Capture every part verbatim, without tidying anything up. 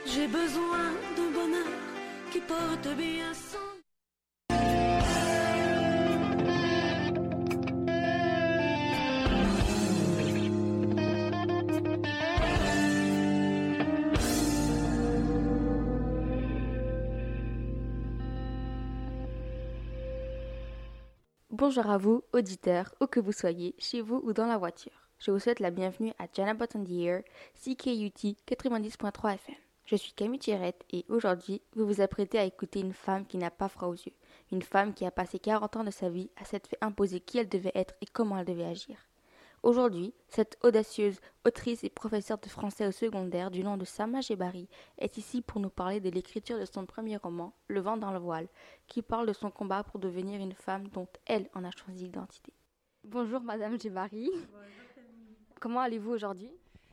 J'ai besoin d'un bonheur qui porte bien son... Bonjour à vous, auditeurs, où que vous soyez, chez vous ou dans la voiture. Je vous souhaite la bienvenue à Janabot on the Air, C K U T quatre-vingt-dix point trois F M. Je suis Camille Thierrette et aujourd'hui, vous vous apprêtez à écouter une femme qui n'a pas froid aux yeux. Une femme qui a passé quarante ans de sa vie à s'être fait imposer qui elle devait être et comment elle devait agir. Aujourd'hui, cette audacieuse autrice et professeure de français au secondaire du nom de Sama Jebari est ici pour nous parler de l'écriture de son premier roman, Le vent dans le voile, qui parle de son combat pour devenir une femme dont elle en a choisi l'identité. Bonjour Madame Jebari. Comment allez-vous aujourd'hui?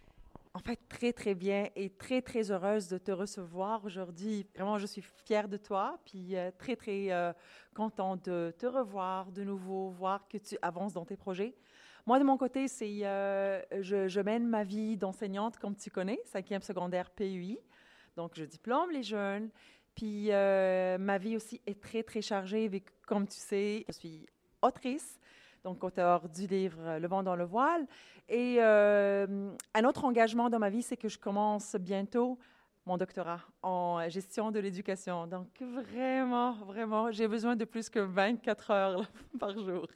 En fait, très, très bien et très, très heureuse de te recevoir aujourd'hui. Vraiment, je suis fière de toi, puis euh, très, très euh, contente de te revoir de nouveau, voir que tu avances dans tes projets. Moi, de mon côté, c'est euh, je, je mène ma vie d'enseignante, comme tu connais, cinquième secondaire P U I. Donc, je diplôme les jeunes. Puis, euh, ma vie aussi est très, très chargée, vu que, comme tu sais, je suis autrice, donc auteure du livre Le vent dans le voile. Et euh, un autre engagement dans ma vie, c'est que je commence bientôt mon doctorat en gestion de l'éducation. Donc, vraiment, vraiment, j'ai besoin de plus que vingt-quatre heures là, par jour.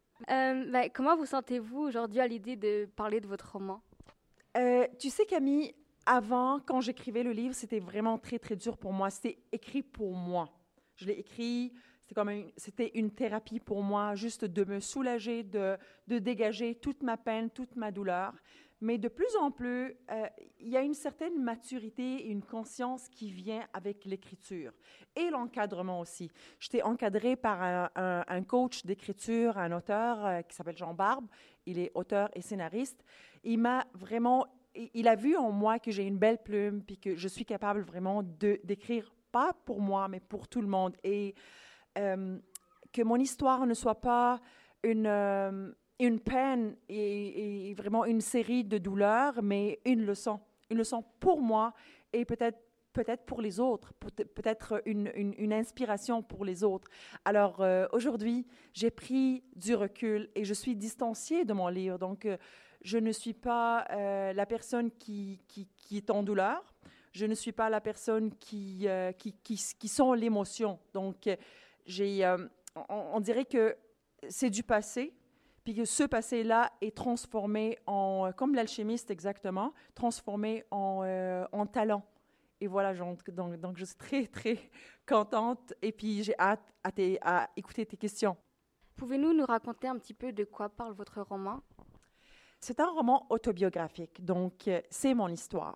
Euh, ben, comment vous sentez-vous aujourd'hui à l'idée de parler de votre roman? Euh, tu sais, Camille, avant, quand j'écrivais le livre, c'était vraiment très, très dur pour moi. C'était écrit pour moi. Je l'ai écrit, c'était comme une, c'était une thérapie pour moi, juste de me soulager, de, de dégager toute ma peine, toute ma douleur. Mais de plus en plus, euh, il y a une certaine maturité et une conscience qui vient avec l'écriture et l'encadrement aussi. J'étais encadrée par un, un, un coach d'écriture, un auteur euh, qui s'appelle Jean Barbe. Il est auteur et scénariste. Il m'a vraiment, il a vu en moi que j'ai une belle plume puis que je suis capable vraiment de, d'écrire, pas pour moi, mais pour tout le monde. Et euh, que mon histoire ne soit pas une... Euh, une peine et, et vraiment une série de douleurs, mais une leçon. Une leçon pour moi et peut-être peut-être pour les autres, peut-être une, une, une inspiration pour les autres. Alors, euh, aujourd'hui, j'ai pris du recul et je suis distanciée de mon livre. Donc, euh, je ne suis pas euh, la personne qui, qui, qui est en douleur. Je ne suis pas la personne qui, euh, qui, qui, qui sont l'émotion. Donc, j'ai, euh, on, on dirait que c'est du passé, puis que ce passé-là est transformé en, comme l'alchimiste exactement, transformé en, euh, en talent. Et voilà, donc, donc, donc je suis très, très contente et puis j'ai hâte à, tes, à écouter tes questions. Pouvez-vous nous raconter un petit peu de quoi parle votre roman? C'est un roman autobiographique, donc euh, c'est mon histoire.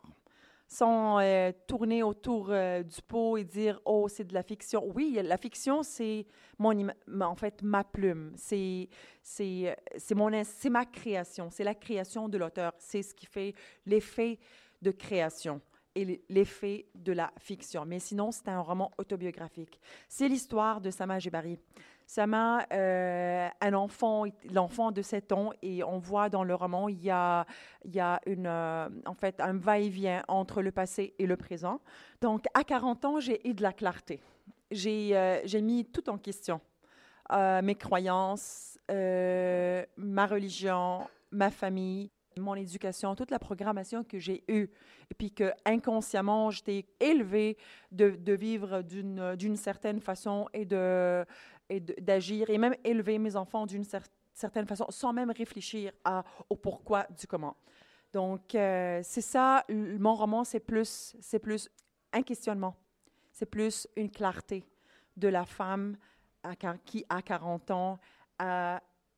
Sans euh, tourner autour euh, du pot et dire « Oh, c'est de la fiction ». Oui, la fiction, c'est mon ima- en fait ma plume. C'est, c'est, c'est, mon, c'est ma création. C'est la création de l'auteur. C'est ce qui fait l'effet de création et l'effet de la fiction. Mais sinon, c'est un roman autobiographique. C'est l'histoire de Sama Jebari. Sama, euh, un enfant, l'enfant de sept ans, et on voit dans le roman, il y a, il y a une, euh, en fait, un va-et-vient entre le passé et le présent. Donc, à quarante ans, j'ai eu de la clarté. J'ai, euh, j'ai mis tout en question. Euh, mes croyances, euh, ma religion, ma famille, mon éducation, toute la programmation que j'ai eue. Et puis que inconsciemment, j'étais élevée de, de vivre d'une, d'une certaine façon et, de, et de, d'agir, et même élever mes enfants d'une cer- certaine façon, sans même réfléchir à, au pourquoi du comment. Donc, euh, c'est ça, mon roman, c'est plus, c'est plus un questionnement. C'est plus une clarté de la femme à, qui, à quarante ans, a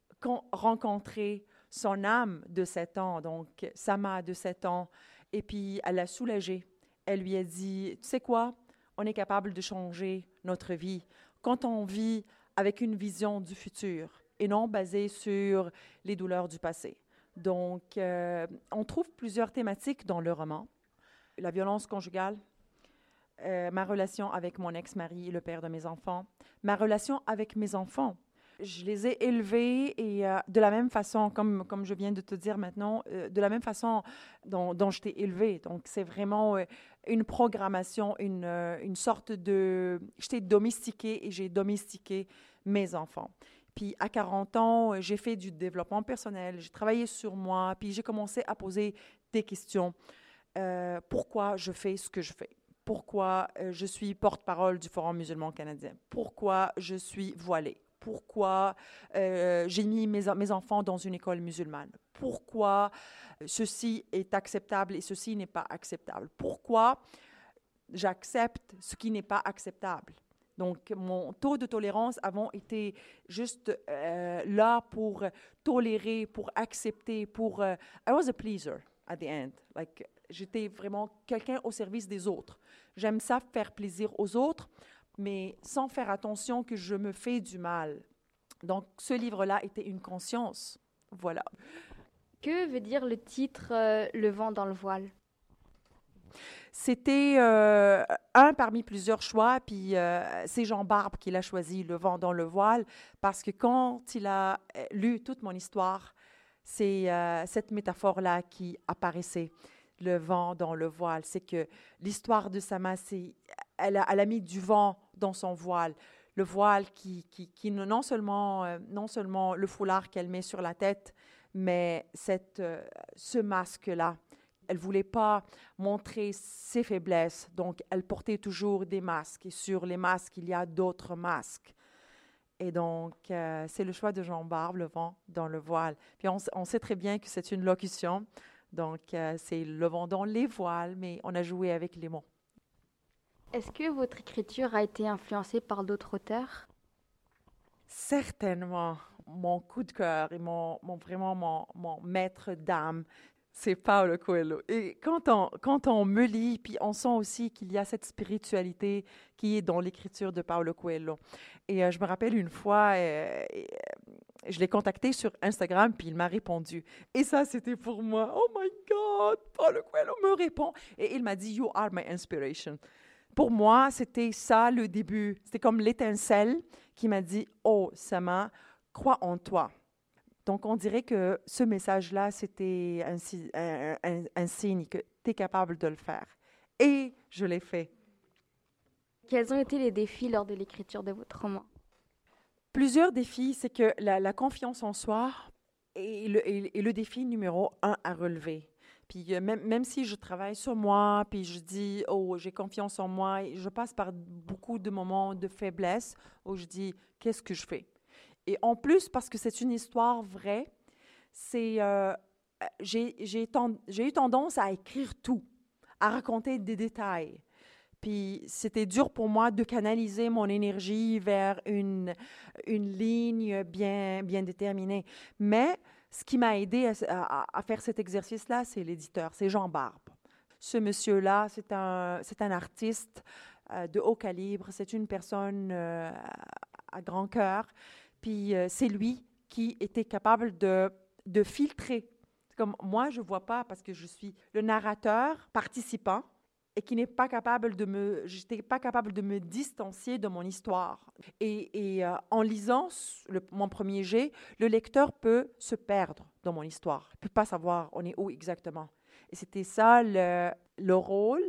rencontré son âme de sept ans, donc Sama de sept ans, et puis elle l'a soulagée. Elle lui a dit, tu sais quoi, on est capable de changer notre vie quand on vit avec une vision du futur et non basée sur les douleurs du passé. Donc, euh, on trouve plusieurs thématiques dans le roman. La violence conjugale, euh, ma relation avec mon ex-mari, le père de mes enfants, ma relation avec mes enfants. Je les ai élevés et euh, de la même façon, comme, comme je viens de te dire maintenant, euh, de la même façon dont, dont je t'ai élevée. Donc, c'est vraiment euh, une programmation, une, euh, une sorte de... Je t'ai domestiqué et j'ai domestiqué mes enfants. Puis, à quarante ans, euh, j'ai fait du développement personnel, j'ai travaillé sur moi, puis j'ai commencé à poser des questions. Euh, pourquoi je fais ce que je fais? Pourquoi euh, je suis porte-parole du Forum musulman canadien? Pourquoi je suis voilée? Pourquoi euh, j'ai mis mes, mes enfants dans une école musulmane? Pourquoi ceci est acceptable et ceci n'est pas acceptable? Pourquoi j'accepte ce qui n'est pas acceptable? Donc, mon taux de tolérance avant était juste euh, là pour tolérer, pour accepter, pour... euh, I was a pleaser at the end. Like, j'étais vraiment quelqu'un au service des autres. J'aime ça, faire plaisir aux autres, mais sans faire attention que je me fais du mal. Donc, ce livre-là était une conscience. Voilà. Que veut dire le titre euh, Le vent dans le voile? C'était euh, un parmi plusieurs choix, puis euh, c'est Jean Barbe qui l'a choisi, Le vent dans le voile, parce que quand il a lu toute mon histoire, c'est euh, cette métaphore-là qui apparaissait, le vent dans le voile. C'est que l'histoire de Sama, c'est, elle a, elle a mis du vent dans son voile. Le voile qui, qui, qui non seulement, euh, non seulement le foulard qu'elle met sur la tête, mais cette, euh, ce masque-là. Elle ne voulait pas montrer ses faiblesses, donc elle portait toujours des masques. Et sur les masques, il y a d'autres masques. Et donc, euh, c'est le choix de Jean Barbe, Le vent dans le voile. Puis on, on sait très bien que c'est une locution, donc euh, c'est le vent dans les voiles, mais on a joué avec les mots. Est-ce que votre écriture a été influencée par d'autres auteurs? Certainement, mon coup de cœur et mon, mon, vraiment mon, mon maître d'âme, c'est Paulo Coelho. Et quand on, quand on me lit, puis on sent aussi qu'il y a cette spiritualité qui est dans l'écriture de Paulo Coelho. Et euh, je me rappelle une fois, euh, euh, je l'ai contacté sur Instagram, puis il m'a répondu. Et ça, c'était pour moi, oh my God, Paulo Coelho me répond. Et il m'a dit, you are my inspiration. Pour moi, c'était ça le début. C'était comme l'étincelle qui m'a dit, oh, Sama, crois en toi. Donc, on dirait que ce message-là, c'était un, un, un, un signe que tu es capable de le faire. Et je l'ai fait. Quels ont été les défis lors de l'écriture de votre roman? Plusieurs défis, c'est que la, la confiance en soi est le, est, est le défi numéro un à relever. Puis euh, même, même si je travaille sur moi, puis je dis, oh, j'ai confiance en moi, je passe par beaucoup de moments de faiblesse où je dis, qu'est-ce que je fais? Et en plus, parce que c'est une histoire vraie, c'est, euh, j'ai, j'ai, ten, j'ai eu tendance à écrire tout, à raconter des détails. Puis c'était dur pour moi de canaliser mon énergie vers une, une ligne bien, bien déterminée. Mais ce qui m'a aidé à, à, à faire cet exercice-là, c'est l'éditeur, c'est Jean Barbe. Ce monsieur-là, c'est un, c'est un artiste euh, de haut calibre, c'est une personne euh, à grand cœur. Puis euh, c'est lui qui était capable de, de filtrer. Comme moi, je ne vois pas parce que je suis le narrateur participant et qui n'est pas capable de me, j'étais pas capable de me distancier de mon histoire. Et, et euh, en lisant le, mon premier jet, le lecteur peut se perdre dans mon histoire. Il ne peut pas savoir on est où exactement. Et c'était ça le, le rôle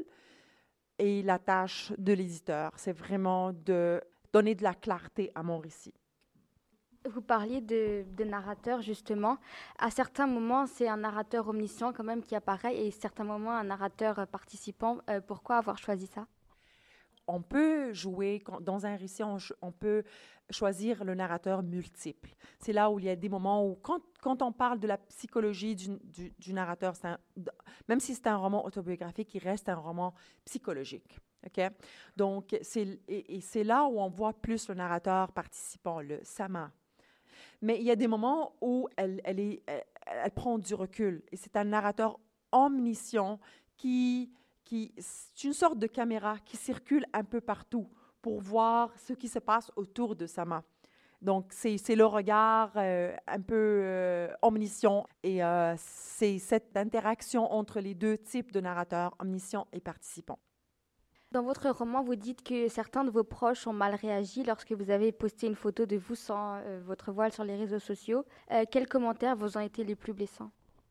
et la tâche de l'éditeur. C'est vraiment de donner de la clarté à mon récit. Vous parliez de, de narrateur, justement. À certains moments, c'est un narrateur omniscient quand même qui apparaît et à certains moments, un narrateur participant. Euh, pourquoi avoir choisi ça? On peut jouer, dans un récit, on, on peut choisir le narrateur multiple. C'est là où il y a des moments où, quand, quand on parle de la psychologie du, du, du narrateur, c'est un, même si c'est un roman autobiographique, il reste un roman psychologique. Okay? Donc, c'est, et, et c'est là où on voit plus le narrateur participant, le Sama. Mais il y a des moments où elle, elle, est, elle, elle prend du recul. Et c'est un narrateur omniscient qui, qui... C'est une sorte de caméra qui circule un peu partout pour voir ce qui se passe autour de Sama. Donc, c'est, c'est le regard euh, un peu euh, omniscient. Et euh, c'est cette interaction entre les deux types de narrateurs, omniscient et participant. Dans votre roman, vous dites que certains de vos proches ont mal réagi lorsque vous avez posté une photo de vous sans euh, votre voile sur les réseaux sociaux. Euh, quels commentaires vous ont été les plus blessants?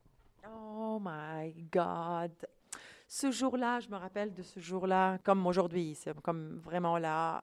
Oh my God! Ce jour-là, je me rappelle de ce jour-là, comme aujourd'hui, c'est comme vraiment là,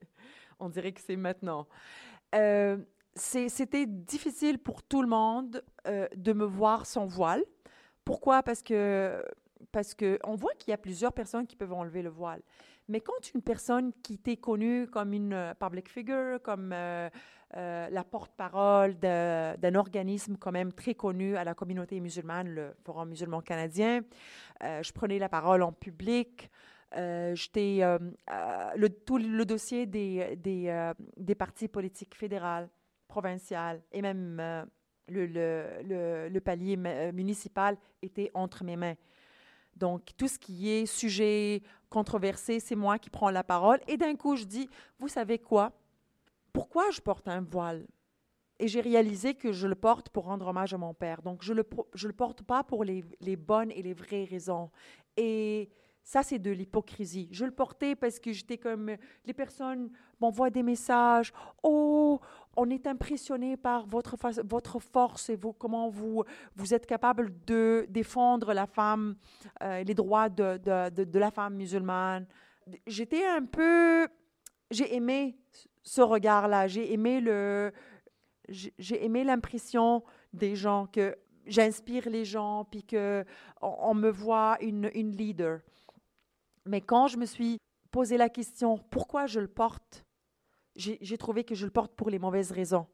on dirait que c'est maintenant. Euh, c'est- C'était difficile pour tout le monde euh, de me voir sans voile. Pourquoi? Parce que, parce que on voit qu'il y a plusieurs personnes qui peuvent enlever le voile. Mais quand une personne qui t'est connue comme une euh, public figure, comme euh, euh, la porte-parole de- d'un organisme quand même très connu à la communauté musulmane, le Forum musulman canadien, euh, je prenais la parole en public. Euh, j'étais euh, euh, le, tout le dossier des, des, euh, des partis politiques fédérales, provinciales et même euh, le, le, le, le palier mu- municipal était entre mes mains. Donc, tout ce qui est sujet controversé, c'est moi qui prends la parole. Et d'un coup, je dis, vous savez quoi? Pourquoi je porte un voile? Et j'ai réalisé que je le porte pour rendre hommage à mon père. Donc, je ne le, po- je le porte pas pour les, les bonnes et les vraies raisons. Et ça, c'est de l'hypocrisie. Je le portais parce que j'étais comme... Les personnes m'envoient des messages. Oh, on est impressionné par votre, fa- votre force et vos, comment vous, vous êtes capable de défendre la femme, euh, les droits de, de, de, de la femme musulmane. J'étais un peu... J'ai aimé ce regard-là. J'ai aimé le j'ai j'ai aimé l'impression des gens que j'inspire les gens, puis que on, on me voit une, une leader. Mais quand je me suis posé la question pourquoi je le porte, j'ai j'ai trouvé que je le porte pour les mauvaises raisons.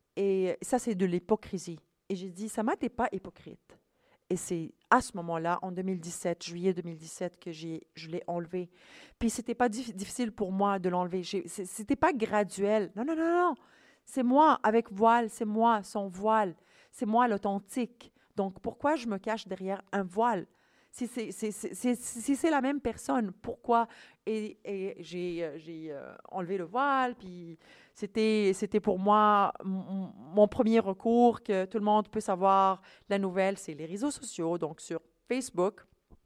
Et ça, c'est de l'hypocrisie. Et j'ai dit, Sama, t'es pas hypocrite. Et c'est à ce moment-là, en deux mille dix-sept, juillet deux mille dix-sept, que j'ai, je l'ai enlevé. Puis c'était pas dif- difficile pour moi de l'enlever. J'ai- c'est- C'était pas graduel. Non, non, non, non. C'est moi avec voile, c'est moi sans voile. C'est moi l'authentique. Donc pourquoi je me cache derrière un voile? Si c'est, c'est, c'est, c'est- si c'est la même personne, pourquoi? Et, et j'ai, euh, j'ai euh, enlevé le voile, puis c'était, c'était pour moi mon, mon premier recours, que tout le monde peut savoir la nouvelle, c'est les réseaux sociaux, donc sur Facebook.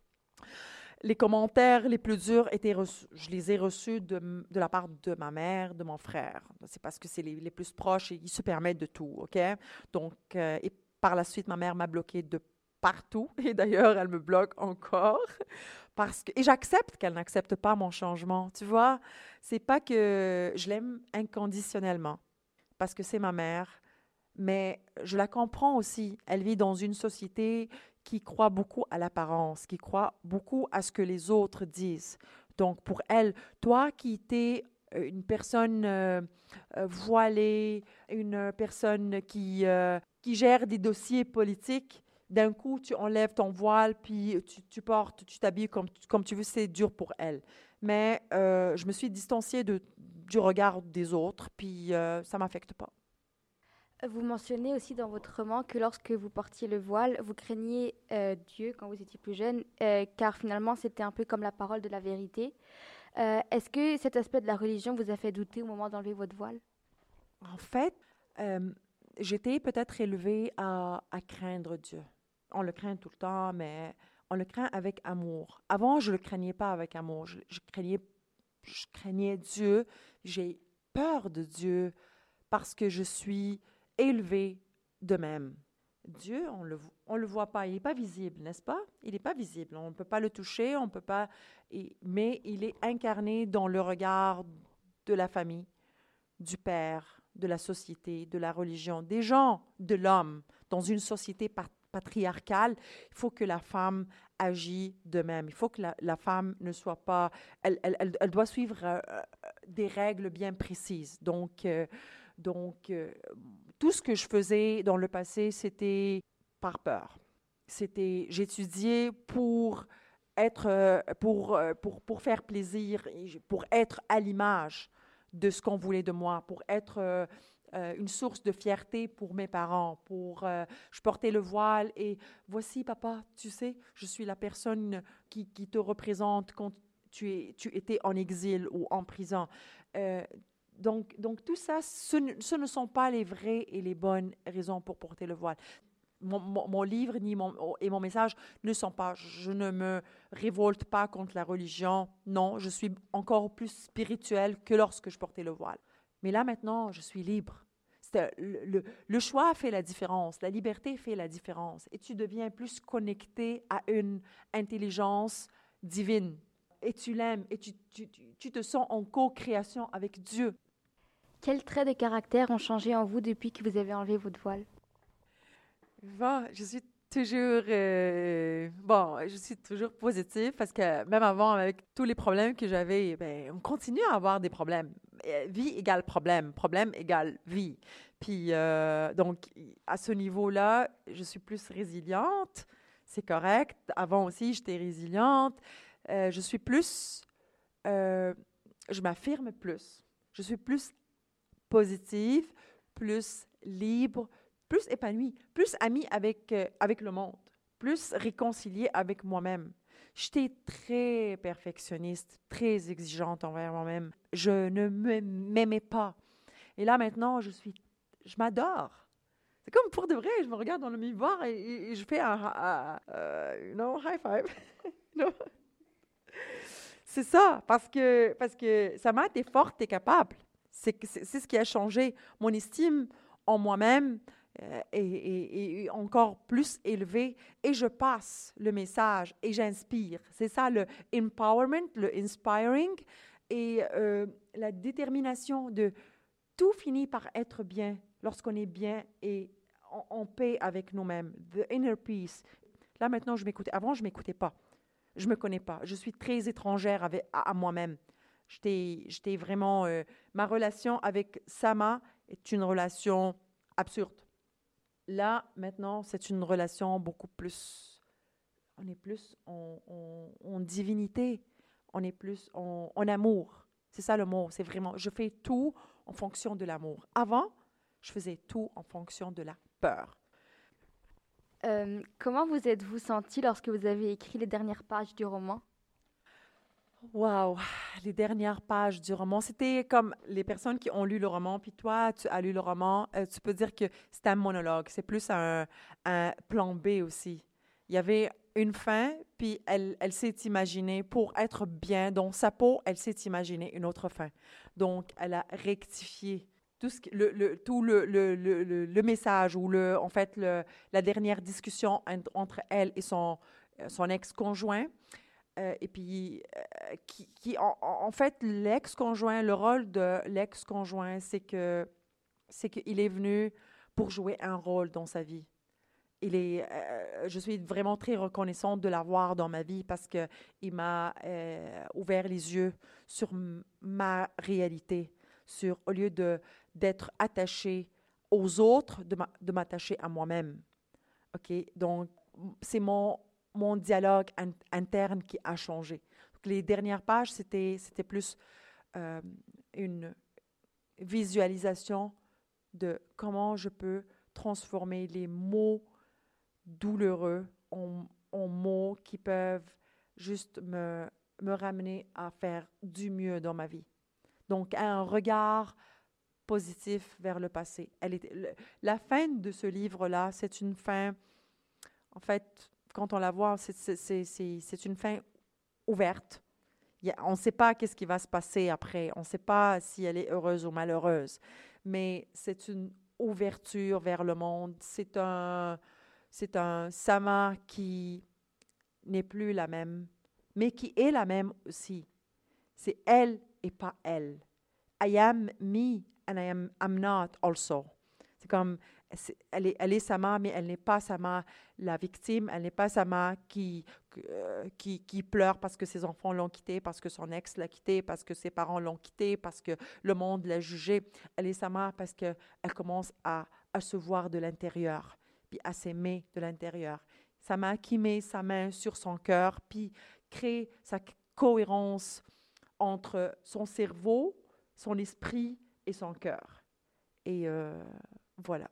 Les commentaires les plus durs étaient reçus, je les ai reçus de, de la part de ma mère, de mon frère. C'est parce que c'est les, les plus proches et ils se permettent de tout, OK? Donc, euh, et par la suite, ma mère m'a bloquée de partout. Et d'ailleurs, elle me bloque encore. Parce que, et j'accepte qu'elle n'accepte pas mon changement. Tu vois, c'est pas que je l'aime inconditionnellement, parce que c'est ma mère, mais je la comprends aussi. Elle vit dans une société qui croit beaucoup à l'apparence, qui croit beaucoup à ce que les autres disent. Donc, pour elle, toi qui étais euh, une personne euh, euh, voilée, une personne qui, euh, qui gère des dossiers politiques, d'un coup, tu enlèves ton voile, puis tu, tu portes, tu t'habilles comme, comme tu veux, c'est dur pour elle. Mais euh, je me suis distanciée de, du regard des autres, puis euh, ça ne m'affecte pas. Vous mentionnez aussi dans votre roman que lorsque vous portiez le voile, vous craigniez euh, Dieu quand vous étiez plus jeune, euh, car finalement c'était un peu comme la parole de la vérité. Euh, est-ce que cet aspect de la religion vous a fait douter au moment d'enlever votre voile? En fait, euh, j'étais peut-être élevée à, à craindre Dieu. On le craint tout le temps, mais on le craint avec amour. Avant, je ne le craignais pas avec amour. Je, je craignais, je craignais Dieu. J'ai peur de Dieu parce que je suis élevée de même. Dieu, on le, on le voit pas, il n'est pas visible, n'est-ce pas? Il n'est pas visible, on ne peut pas le toucher, on peut pas, et- mais il est incarné dans le regard de la famille, du père, de la société, de la religion, des gens, de l'homme. Dans une société pa- patriarcale, il faut que la femme agisse de même. Il faut que la, la femme ne soit pas... Elle, elle, elle, elle doit suivre euh, euh, des règles bien précises. Donc, euh, donc euh, tout ce que je faisais dans le passé, c'était par peur. C'était, j'étudiais pour être, euh, pour, euh, pour, pour faire plaisir, et pour être à l'image de ce qu'on voulait de moi, pour être euh, euh, une source de fierté pour mes parents, pour euh, je portais le voile et voici papa, tu sais, je suis la personne qui, qui te représente quand tu, es, tu étais en exil ou en prison. Euh, donc, donc tout ça, ce ne, ce ne sont pas les vraies et les bonnes raisons pour porter le voile. mon, mon, mon livre ni mon, et mon message ne sont pas, je ne me révolte pas contre la religion. Non, je suis encore plus spirituelle que lorsque je portais le voile. Mais là, maintenant, je suis libre. C'est, le, le, le choix fait la différence, la liberté fait la différence. Et tu deviens plus connecté à une intelligence divine. Et tu l'aimes, et tu, tu, tu, tu te sens en co-création avec Dieu. Quels traits de caractère ont changé en vous depuis que vous avez enlevé votre voile? Bon, je suis toujours, euh, bon, je suis toujours positive parce que même avant, avec tous les problèmes que j'avais, ben, on continue à avoir des problèmes. Vie égale problème, problème égale vie. Puis, euh, donc, à ce niveau-là, je suis plus résiliente, c'est correct. Avant aussi, j'étais résiliente. Euh, je suis plus, euh, je m'affirme plus. Je suis plus positive, plus libre, plus épanouie, plus amie avec, euh, avec le monde, plus réconciliée avec moi-même. J'étais très perfectionniste, très exigeante envers moi-même. Je ne me- m'aimais pas. Et là, maintenant, je suis, je m'adore. C'est comme pour de vrai, je me regarde dans le miroir et, et- et je fais un, un- un- you know, high five. You know? C'est ça, parce que, parce que ça m'a été forte et capable. C'est, c'est, c'est ce qui a changé. Mon estime en moi-même euh, est, est- est encore plus élevée et je passe le message et j'inspire. C'est ça le empowerment, le inspiring et euh, la détermination de tout finit par être bien lorsqu'on est bien et en, en paix avec nous-mêmes. The inner peace. Là, maintenant, je m'écoutais. Avant, je ne m'écoutais pas. Je ne me connais pas. Je suis très étrangère avec, à, à moi-même. J'étais, j'étais vraiment... euh, ma relation avec Sama est une relation absurde. Là, maintenant, c'est une relation beaucoup plus... On est plus en, en- en divinité. On est plus en, en amour. C'est ça le mot. C'est vraiment... Je fais tout en fonction de l'amour. Avant, je faisais tout en fonction de la peur. Euh, comment vous êtes-vous senti lorsque vous avez écrit les dernières pages du roman? Wow, les dernières pages du roman, c'était comme les personnes qui ont lu le roman, puis toi, tu as lu le roman, euh, tu peux dire que c'est un monologue, c'est plus un, un plan B aussi. Il y avait une fin, puis elle, elle s'est imaginée, pour être bien dans sa peau, elle s'est imaginée une autre fin. Donc, elle a rectifié tout, ce qui- le, le- tout le, le, le, le- le message, ou le, en fait, le, la dernière discussion en- entre elle et son, euh, son ex-conjoint. Euh, et puis, euh, qui, qui en, en- en fait, l'ex-conjoint, le rôle de l'ex-conjoint, c'est que c'est qu'il est venu pour jouer un rôle dans sa vie. Il est, euh, je suis vraiment très reconnaissante de l'avoir dans ma vie parce que il m'a euh, ouvert les yeux sur m- ma réalité, sur au lieu de d'être attaché aux autres, de m'a- de m'attacher à moi-même. OK? Donc, m- c'est mon, mon dialogue in- interne qui a changé. Donc, les dernières pages, c'était, c'était plus euh, une visualisation de comment je peux transformer les mots douloureux en, en mots qui peuvent juste me, me ramener à faire du mieux dans ma vie. Donc, un regard positif vers le passé. Elle était, le- la fin de ce livre-là, c'est une fin, en fait, quand on la voit, c'est, c'est, c'est, c'est, c'est une fin ouverte. Il y a- on ne sait pas qu'est-ce qui va se passer après. On ne sait pas si elle est heureuse ou malheureuse. Mais c'est une ouverture vers le monde. C'est un, c'est un Sama qui n'est plus la même, mais qui est la même aussi. C'est elle et pas elle. I am me and I am I'm not also. C'est comme, c'est- elle est, elle est Sama, mais elle n'est pas Sama, la victime. Elle n'est pas Sama qui, euh, qui, qui pleure parce que ses enfants l'ont quitté, parce que son ex l'a quitté, parce que ses parents l'ont quitté, parce que le monde l'a jugé. Elle est Sama parce qu'elle commence à, à se voir de l'intérieur, puis à s'aimer de l'intérieur. Sama qui met sa main sur son cœur, puis crée sa cohérence entre son cerveau, son esprit et son cœur. Et euh, voilà.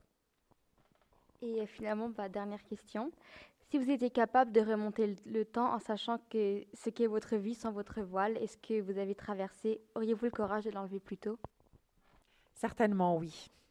Et euh, finalement, ma dernière question. Si vous étiez capable de remonter le, le temps en sachant que ce qu'est votre vie sans votre voile, est-ce que vous avez traversé, auriez-vous le courage de l'enlever plus tôt? Certainement, oui.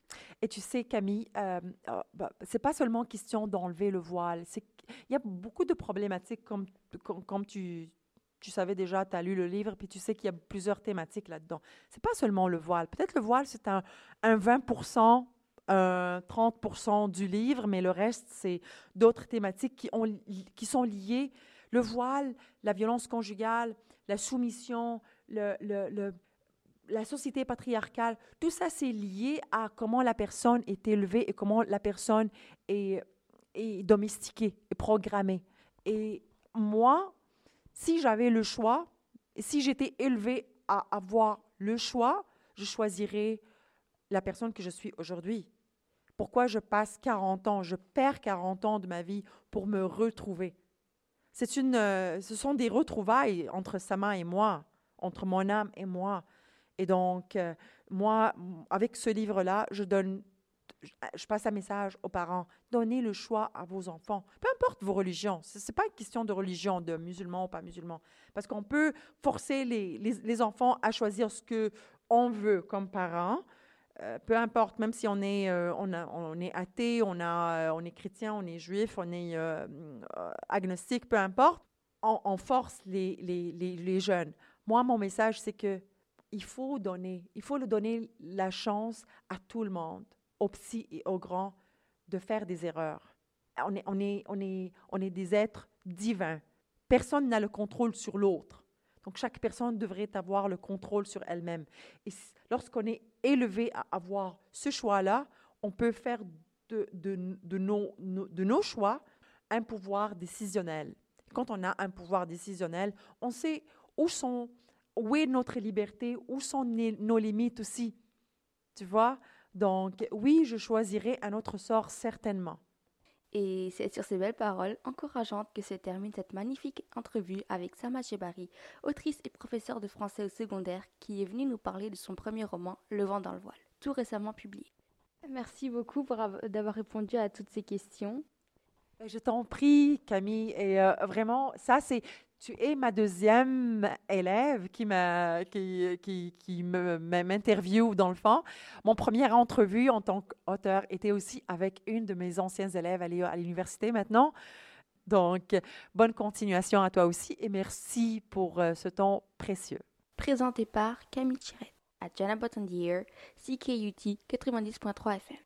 Et tu sais, Camille, euh, euh, bah, c'est pas seulement question d'enlever le voile. C'est qu'il y a beaucoup de problématiques, comme, comme, comme tu, tu savais déjà, tu as lu le livre, puis tu sais qu'il y a plusieurs thématiques là-dedans. C'est pas seulement le voile. Peut-être le voile, c'est un, un vingt pour cent, euh, trente pour cent du livre, mais le reste, c'est d'autres thématiques qui, ont, qui sont liées. Le voile, la violence conjugale, la soumission, le, le, le la société patriarcale, tout ça, c'est lié à comment la personne est élevée et comment la personne est, est domestiquée, est programmée. Et moi, si j'avais le choix, si j'étais élevée à avoir le choix, je choisirais la personne que je suis aujourd'hui. Pourquoi je passe quarante ans, je perds quarante ans de ma vie pour me retrouver? C'est une, euh, ce sont des retrouvailles entre Sama et moi, entre mon âme et moi. Et donc, euh, moi, avec ce livre-là, je donne, je, je passe un message aux parents. Donnez le choix à vos enfants. Peu importe vos religions. Ce n'est pas une question de religion, de musulman ou pas musulman. Parce qu'on peut forcer les, les, les enfants à choisir ce qu'on veut comme parents. Euh, peu importe, même si on est, euh, on a, on est athée, on, a, euh, on est chrétien, on est juif, on est euh, euh, agnostique, peu importe, on, on force les, les, les, les jeunes. Moi, mon message, c'est que il faut donner, il faut le donner la chance à tout le monde, aux petits et aux grands, de faire des erreurs. On est, on est, on est, on est des êtres divins. Personne n'a le contrôle sur l'autre. Donc, chaque personne devrait avoir le contrôle sur elle-même. Et lorsqu'on est élevé à avoir ce choix-là, on peut faire de, de, de, nos, de nos choix un pouvoir décisionnel. Quand on a un pouvoir décisionnel, on sait où sont... Où est notre liberté? Où sont nos limites aussi? Tu vois? Donc, oui, je choisirai un autre sort, certainement. Et c'est sur ces belles paroles encourageantes que se termine cette magnifique entrevue avec Sama Chebari, autrice et professeure de français au secondaire, qui est venue nous parler de son premier roman, Le vent dans le voile, tout récemment publié. Merci beaucoup pour av- d'avoir répondu à toutes ces questions. Je t'en prie, Camille. Et euh, vraiment, ça, c'est... Tu es ma deuxième élève qui, m'a, qui, qui, qui me, m'interviewe dans le fond. Mon première entrevue en tant qu'auteur était aussi avec une de mes anciennes élèves à l'université maintenant. Donc, bonne continuation à toi aussi et merci pour euh, ce temps précieux. Présenté par Camille Tirette à Jana Bot on the Air, C K U T quatre-vingt-dix point trois F M.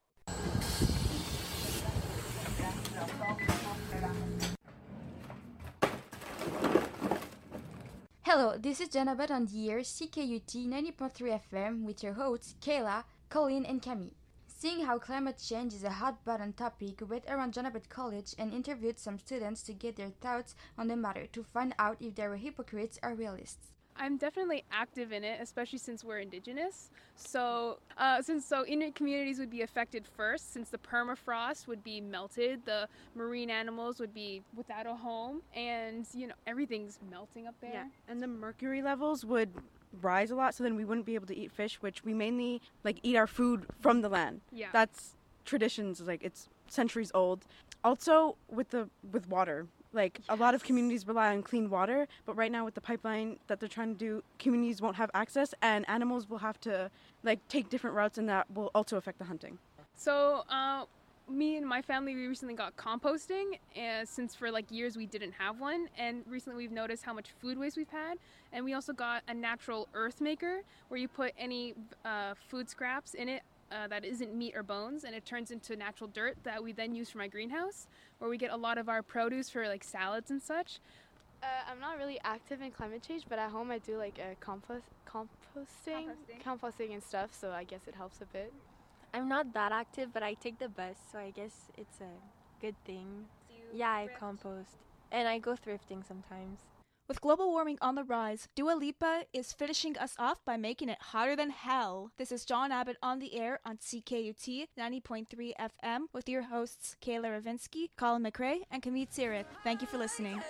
Hello, this is Janabet on the air, C K U T ninety point three F M with your hosts Kayla, Colleen, and Camille. Seeing how climate change is a hot button topic, we went around Janabet College and interviewed some students to get their thoughts on the matter to find out if they were hypocrites or realists. I'm definitely active in it, especially since we're Indigenous. So, uh, since so Inuit communities would be affected first, since the permafrost would be melted, the marine animals would be without a home, and you know everything's melting up there. Yeah, and the mercury levels would rise a lot, so then we wouldn't be able to eat fish, which we mainly like eat our food from the land. Yeah, that's traditions, like it's centuries old. Also, with the with water. Like, yes. A lot of communities rely on clean water, but right now with the pipeline that they're trying to do, communities won't have access, and animals will have to, like, take different routes, and that will also affect the hunting. So, uh, me and my family, we recently got composting, and since for, like, years we didn't have one, and recently we've noticed how much food waste we've had, and we also got a natural earth maker, where you put any uh, food scraps in it, Uh, that isn't meat or bones, and it turns into natural dirt that we then use for my greenhouse, where we get a lot of our produce for like salads and such. Uh, I'm not really active in climate change, but at home I do like uh, compost, composting, composting, composting and stuff, so I guess it helps a bit. I'm not that active, but I take the bus, so I guess it's a good thing. Yeah, I compost, and I go thrifting sometimes. With global warming on the rise, Dua Lipa is finishing us off by making it hotter than hell. This is John Abbott on the air on C K U T ninety point three F M with your hosts Kayla Ravinsky, Colin McRae, and Camille Tirith. Thank you for listening.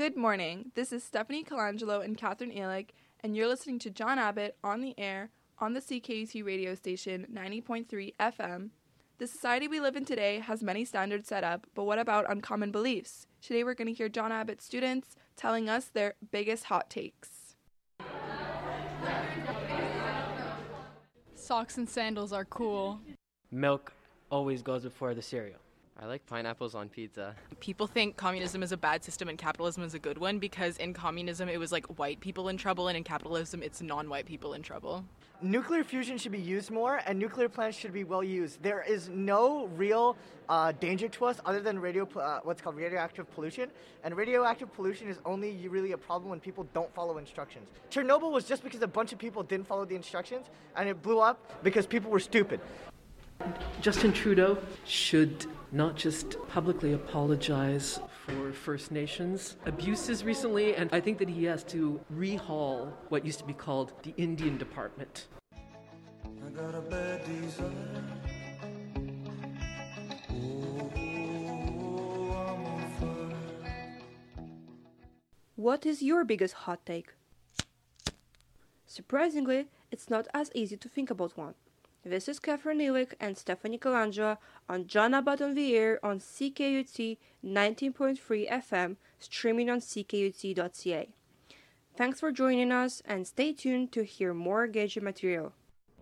Good morning. This is Stephanie Colangelo and Catherine Ehrlich, and you're listening to John Abbott on the air on the C K U T radio station ninety point three F M. The society we live in today has many standards set up, but what about uncommon beliefs? Today we're going to hear John Abbott students telling us their biggest hot takes. Socks and sandals are cool. Milk always goes before the cereal. I like pineapples on pizza. People think communism is a bad system and capitalism is a good one because in communism it was like white people in trouble, and in capitalism it's non-white people in trouble. Nuclear fusion should be used more, and nuclear plants should be well used. There is no real uh, danger to us other than radio, uh, what's called radioactive pollution, and radioactive pollution is only really a problem when people don't follow instructions. Chernobyl was just because a bunch of people didn't follow the instructions, and it blew up because people were stupid. Justin Trudeau should not just publicly apologize for First Nations abuses recently, and I think that he has to rehaul what used to be called the Indian Department. I got a bad desire. What is your biggest hot take? Surprisingly, it's not as easy to think about one. This is Catherine Ehrlich and Stephanie Colangelo on John Abbott on the Air on C K U T nineteen point three F M, streaming on c k u t dot c a. Thanks for joining us, and stay tuned to hear more engaging material.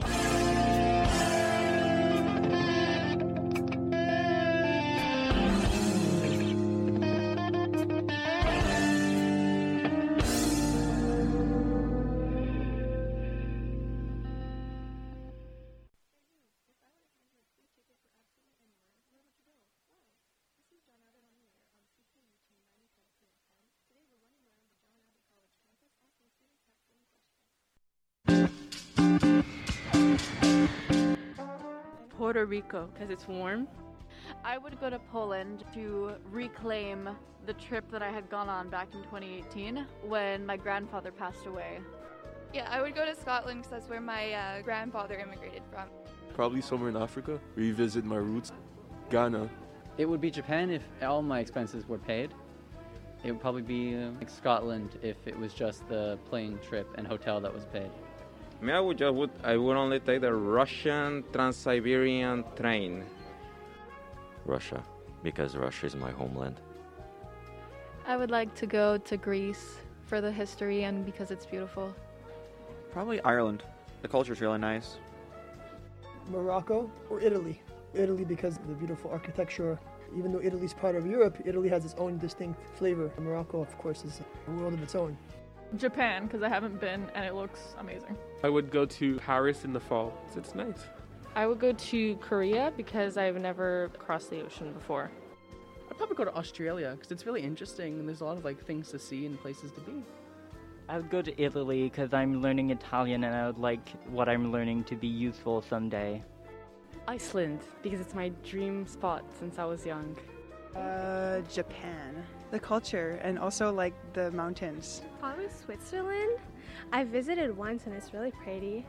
Puerto Rico, because it's warm. I would go to Poland to reclaim the trip that I had gone on back in twenty eighteen when my grandfather passed away. Yeah, I would go to Scotland because that's where my uh, grandfather immigrated from. Probably somewhere in Africa, revisit my roots. Ghana. It would be Japan if all my expenses were paid. It would probably be uh, like Scotland if it was just the plane trip and hotel that was paid. I mean, I would just would I would only take the Russian Trans-Siberian train. Russia, because Russia is my homeland. I would like to go to Greece for the history and because it's beautiful. Probably Ireland. The culture's really nice. Morocco or Italy. Italy because of the beautiful architecture. Even though Italy's part of Europe, Italy has its own distinct flavor. Morocco, of course, is a world of its own. Japan, because I haven't been and it looks amazing. I would go to Paris in the fall. It's nice. I would go to Korea because I've never crossed the ocean before. I'd probably go to Australia because it's really interesting and there's a lot of like things to see and places to be. I would go to Italy because I'm learning Italian and I would like what I'm learning to be useful someday. Iceland, because it's my dream spot since I was young. Uh, Japan. The culture and also like the mountains. Probably Switzerland. I visited once and it's really pretty.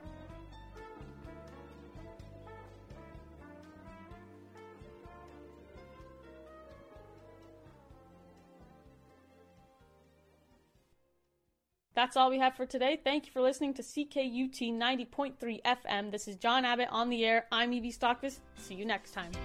That's all we have for today. Thank you for listening to C K U T ninety point three F M. This is John Abbott on the air. I'm Evie Stockvis. See you next time.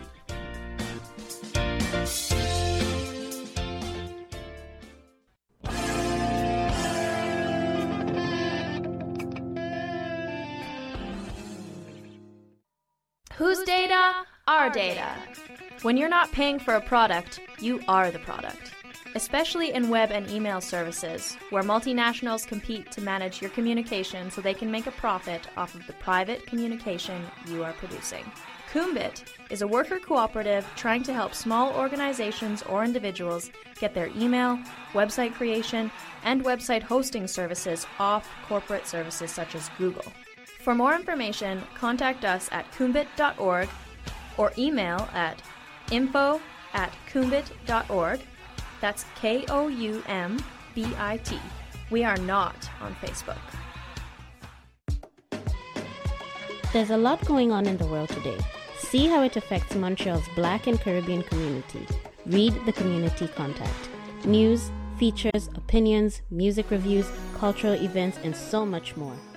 Whose data? Our data. When you're not paying for a product, you are the product. Especially in web and email services, where multinationals compete to manage your communication so they can make a profit off of the private communication you are producing. Kumbit is a worker cooperative trying to help small organizations or individuals get their email, website creation, and website hosting services off corporate services such as Google. For more information, contact us at kumbit dot org or email at info at kumbit dot org. That's K O U M B I T. We are not on Facebook. There's a lot going on in the world today. See how it affects Montreal's Black and Caribbean community. Read the Community Contact. News, features, opinions, music reviews, cultural events, and so much more.